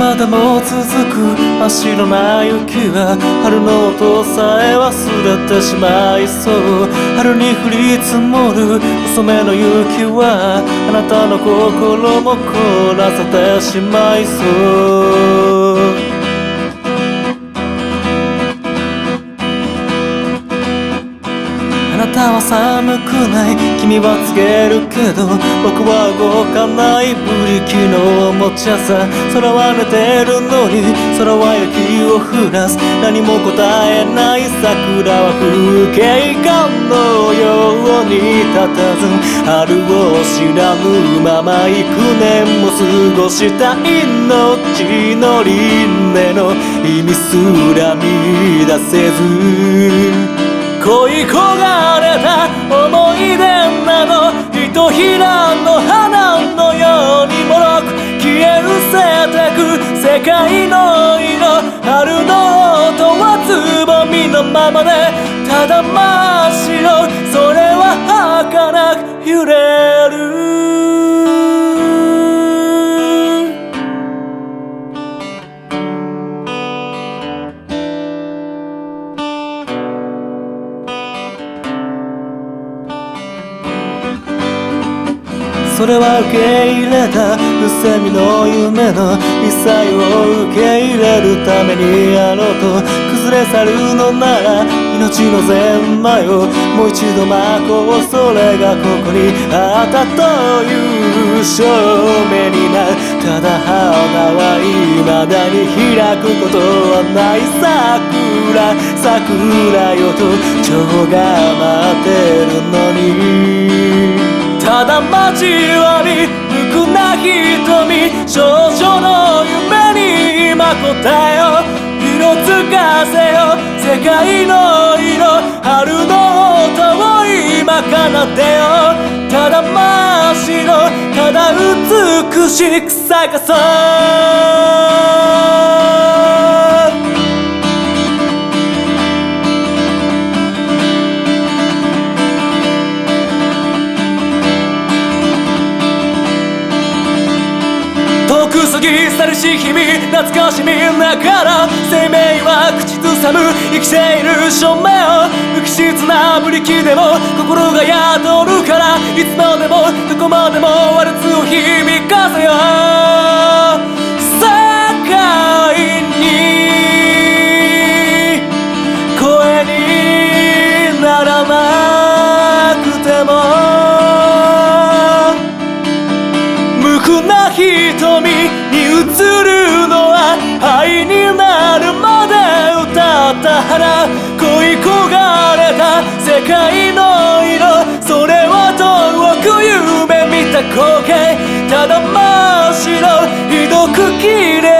まだも続く真っ白な雪は春の音さえ忘れてしまいそう。春に降り積もる細めの雪はあなたの心も凍らせてしまいそう。あなたは寒くない、君は告げるけど僕は動かない。ブリキのおもちゃさ、空は寝てるのに空は雪を降らす。何も答えない桜は風景画のように佇む。春を知らぬまま幾年も過ごした命の輪廻の意味すら見出せず、恋焦がれた思い出などひとひらの花のようにもろく消え失せてく世界の色。春の音はつぼみのままでただ真っ白、それは儚く揺れる。それは受け入れた不セミの夢の一切を受け入れるためにあろうと崩れ去るのなら命の全魔よ。もう一度まこう、それがここにあったという証明になる。ただ花は未だに開くことはない。桜よと蝶が待ってるのに、ただ交わり無垢な瞳、少女の夢に今答えを色づかせよ。世界の色、春の音を今奏でよ。ただ真っ白、ただ美しく咲かそう。遠く過ぎ去るし日々懐かしみながら生命は口ずさむ生きている証明を。不吉切なブリキでも心が宿るから、いつまでもどこまでもワルツを響かせよう。世界に声にならなくても無垢な瞳に映るのは愛になるまで歌った花。恋焦がれた世界の色、それは遠く夢見た光景。ただ真っ白ひどく綺麗